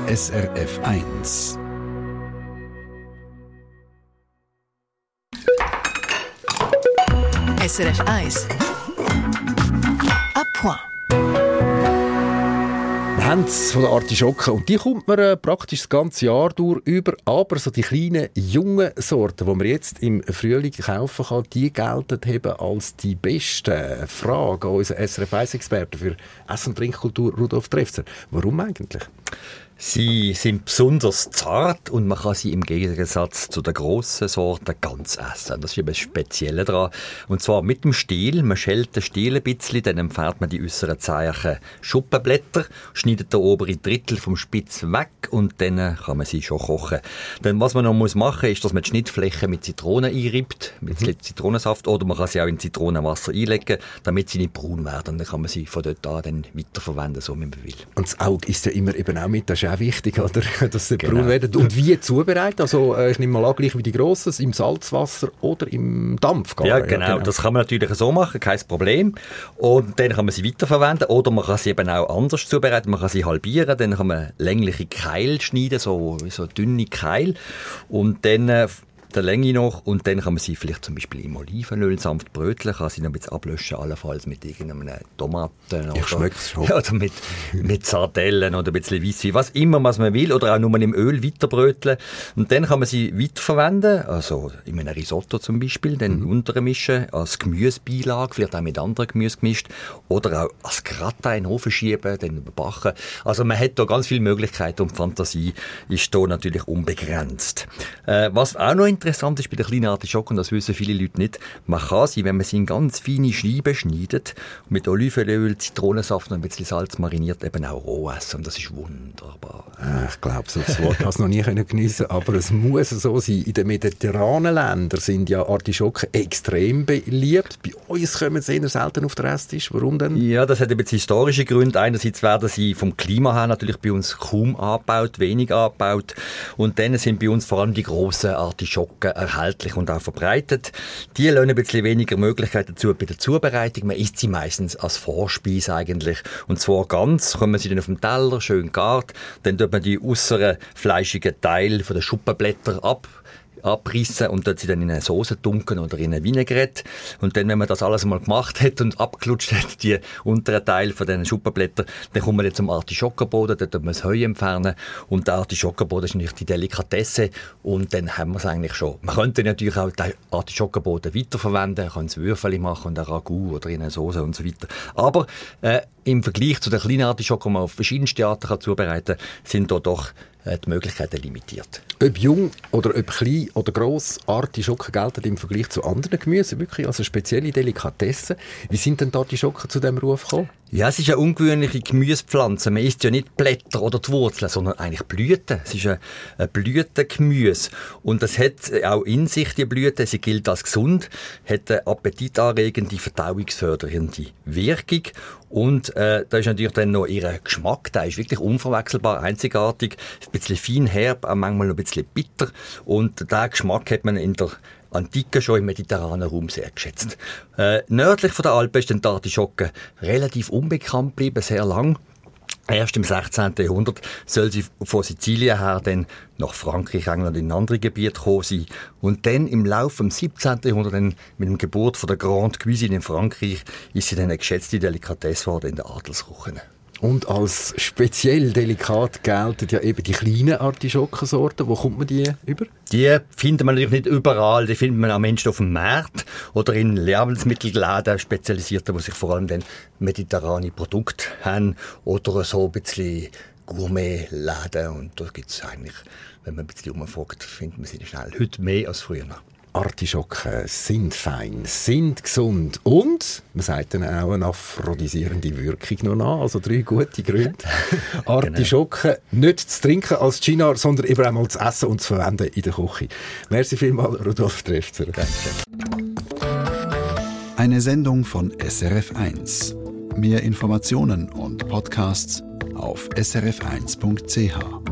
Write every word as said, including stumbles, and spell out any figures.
S R F eins. S R F eins. À point. Wir haben es von der Artischocke und die kommt man äh, praktisch das ganze Jahr durch über. Aber so die kleinen, jungen Sorten, die man jetzt im Frühling kaufen kann, die gelten eben als die besten. Frage an unseren S R F eins-Experten für Essen- und Trinkkultur, Rudolf Trefzer. Warum eigentlich? Sie sind besonders zart und man kann sie im Gegensatz zu den grossen Sorten ganz essen. Das ist eben das Spezielle daran. Und zwar mit dem Stiel. Man schält den Stiel ein bisschen, dann entfernt man die äußeren Zeichen Schuppenblätter, schneidet den oberen Drittel vom Spitz weg und dann kann man sie schon kochen. Dann, was man noch machen muss, ist, dass man die Schnittfläche mit Zitrone einreibt, mit mhm. Zitronensaft, oder man kann sie auch in Zitronenwasser einlegen, damit sie nicht braun werden. Dann kann man sie von dort an dann weiterverwenden, so wie man will. Und das Auge ist ja immer eben auch mit, das ist auch wichtig, oder? Dass sie Genau. braun werden. Und wie zubereiten? Also, ich nehme mal an, gleich wie die Grossen, im Salzwasser oder im Dampf. Ja genau. ja, genau. Das kann man natürlich so machen, kein Problem. Und dann kann man sie weiterverwenden. Oder man kann sie eben auch anders zubereiten. Man kann sie halbieren, dann kann man längliche Keil schneiden, so, so dünne Keil. Und dann äh, der Länge noch, und dann kann man sie vielleicht zum Beispiel im Olivenöl sanft bröteln, kann sie noch ein bisschen ablöschen, allenfalls mit irgendeiner Tomaten oder, ich schmeck's schon. Ja, oder mit, mit Sardellen oder ein bisschen Weisswein, was immer was man will, oder auch nur im Öl weiterbröteln. Und dann kann man sie weiterverwenden, also in einem Risotto zum Beispiel, dann mhm. untermischen, als Gemüsebeilage, vielleicht auch mit anderen Gemüse gemischt, oder auch als Gratin in den Ofen schieben, dann überbacken. Also man hat da ganz viele Möglichkeiten und die Fantasie ist da natürlich unbegrenzt. Äh, was auch noch interessant ist bei der kleinen Artischocke, und das wissen viele Leute nicht, man kann sie, wenn man sie in ganz feine Scheiben schneidet, mit Olivenöl, Zitronensaft und ein bisschen Salz mariniert, eben auch roh essen. Und das ist wunderbar. Ich glaube, so das Wort habe ich noch nie geniessen, aber es muss so sein. In den mediterranen Ländern sind ja Artischocken extrem beliebt. Bei uns kommen sie eher selten auf den Esstisch. Warum denn? Ja, das hat eben historische Gründe. Einerseits werden sie vom Klima her natürlich bei uns kaum angebaut, wenig angebaut. Und dann sind bei uns vor allem die grossen Artischocken erhältlich und auch verbreitet. Die lassen ein bisschen weniger Möglichkeiten dazu bei der Zubereitung. Man isst sie meistens als Vorspeise eigentlich. Und zwar ganz, kommen sie dann auf dem Teller, schön gart. Dann tut man die äußeren fleischigen Teile von den Schuppenblättern ab. abreißen und dort sie dann in eine Sauce tunken oder in eine Vinaigrette. Und dann, wenn man das alles mal gemacht hat und abgelutscht hat, die unteren Teile von diesen Schuppenblättern, dann kommt man jetzt zum Artischockenboden, dort tut man das Heu entfernen. Und der Artischockenboden ist natürlich die Delikatesse. Und dann haben wir es eigentlich schon. Man könnte natürlich auch den Artischockenboden weiterverwenden, man kann es Würfel machen und ein Ragout oder in eine Sauce und so weiter. Aber äh, im Vergleich zu den kleinen Artischocken, die man auf verschiedenste Arten zubereiten kann, sind da doch äh, die Möglichkeiten limitiert. Ob jung oder ob klein oder gross, Artischocken gelten im Vergleich zu anderen Gemüsen wirklich als eine spezielle Delikatesse. Wie sind denn die Artischocken zu diesem Ruf gekommen? Ja, es ist eine ungewöhnliche Gemüsepflanze. Man isst ja nicht Blätter oder die Wurzeln, sondern eigentlich Blüten. Es ist ein, ein Blütengemüse. Und das hat auch in sich, die Blüte. Sie gilt als gesund, hat eine appetitanregende, verdauungsfördernde Wirkung. Und äh, da ist natürlich dann noch ihr Geschmack, der ist wirklich unverwechselbar, einzigartig. Ein bisschen fein herb, auch manchmal noch ein bisschen bitter. Und diesen Geschmack hat man in der Antike schon im mediterranen Raum sehr geschätzt. Äh, nördlich von der Alpen ist die Artischocke relativ unbekannt geblieben, sehr lang. Erst im sechzehnten Jahrhundert soll sie von Sizilien her dann nach Frankreich, England in andere Gebiete gekommen sein. Und dann im Laufe des siebzehnten Jahrhunderts, dann mit der Geburt von der Grande Cuisine in Frankreich, ist sie dann eine geschätzte Delikatesse geworden in den Adelsküchen. Und als speziell delikat gelten ja eben die kleinen Artischockensorten. Wo kommt man die über? Die findet man natürlich nicht überall. Die findet man am Ende auf dem Markt oder in Lebensmittelläden, spezialisierte, die sich vor allem dann mediterrane Produkte haben oder so ein bisschen Gourmetläden. Und da gibt es eigentlich, wenn man ein bisschen umfragt, findet man sie schnell. Heute mehr als früher. Artischocken sind fein, sind gesund und, man sagt dann auch, eine aphrodisierende Wirkung noch nach. Also drei gute Gründe. Artischocken genau. Nicht zu trinken als Chinar, sondern eben einmal zu essen und zu verwenden in der Küche. Merci vielmals, Rudolf Trefzer. Eine Sendung von S R F eins. Mehr Informationen und Podcasts auf s r f eins punkt c h.